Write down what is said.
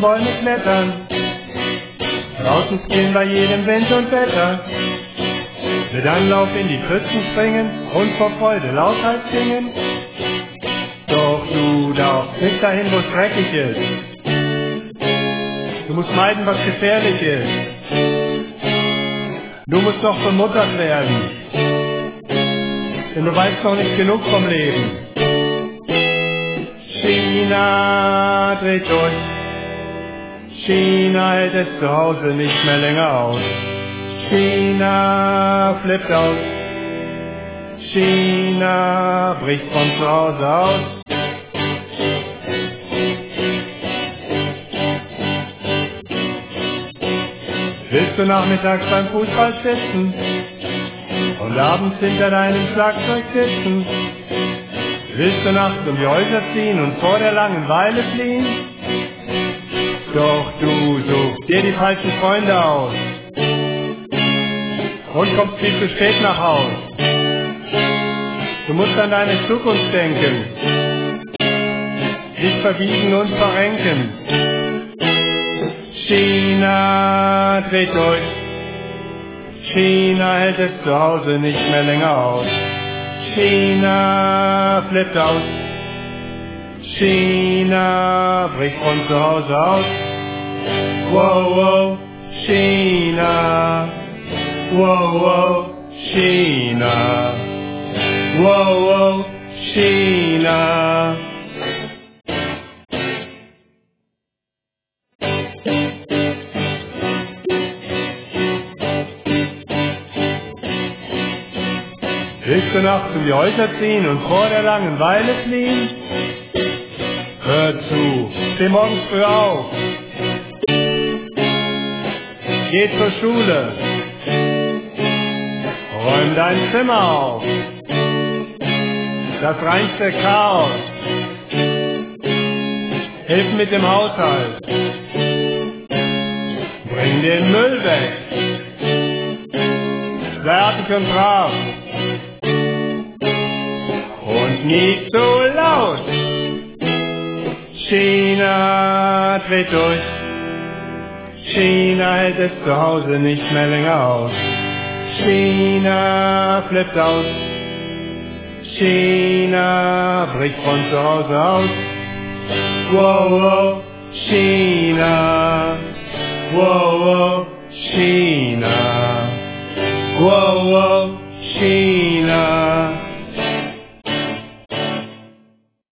Bäume klettern, draußen spielen bei jedem Wind und Wetter, mit Anlauf in die Pfützen springen und vor Freude lauthals singen. Doch du darfst nicht dahin, wo's dreckig ist. Du musst meiden, was gefährlich ist. Du musst noch bemuttert werden, denn du weißt noch nicht genug vom Leben. China dreht durch, China hält es zu Hause nicht mehr länger aus. China flippt aus, China bricht von zu Hause aus. Willst du nachmittags beim Fußball sitzen und abends hinter deinem Schlagzeug sitzen? Willst du nachts um die Häuser ziehen und vor der Langeweile fliehen? Doch du suchst dir die falschen Freunde aus und kommst viel zu spät nach Haus. Du musst an deine Zukunft denken, dich verbiegen und verrenken. China dreht durch, China hält es zu Hause nicht mehr länger aus. China flippt aus, China bricht von zu Hause aus. Wow, wow, China, wow, wow, China, wow, wow, China. Willst du nachts um die Häuser ziehen und vor der Langeweile fliehen? Hör zu, steh morgens früh auf, geh zur Schule, räum dein Zimmer auf, das reinste Chaos, hilf mit dem Haushalt, bring den Müll weg, sei artig und brav und nie zu laut. China dreht durch, China hält es zu Hause nicht mehr länger aus. China flippt aus, China bricht von zu Hause aus. Wow, wow, China, wow, wow, China, wow, wow,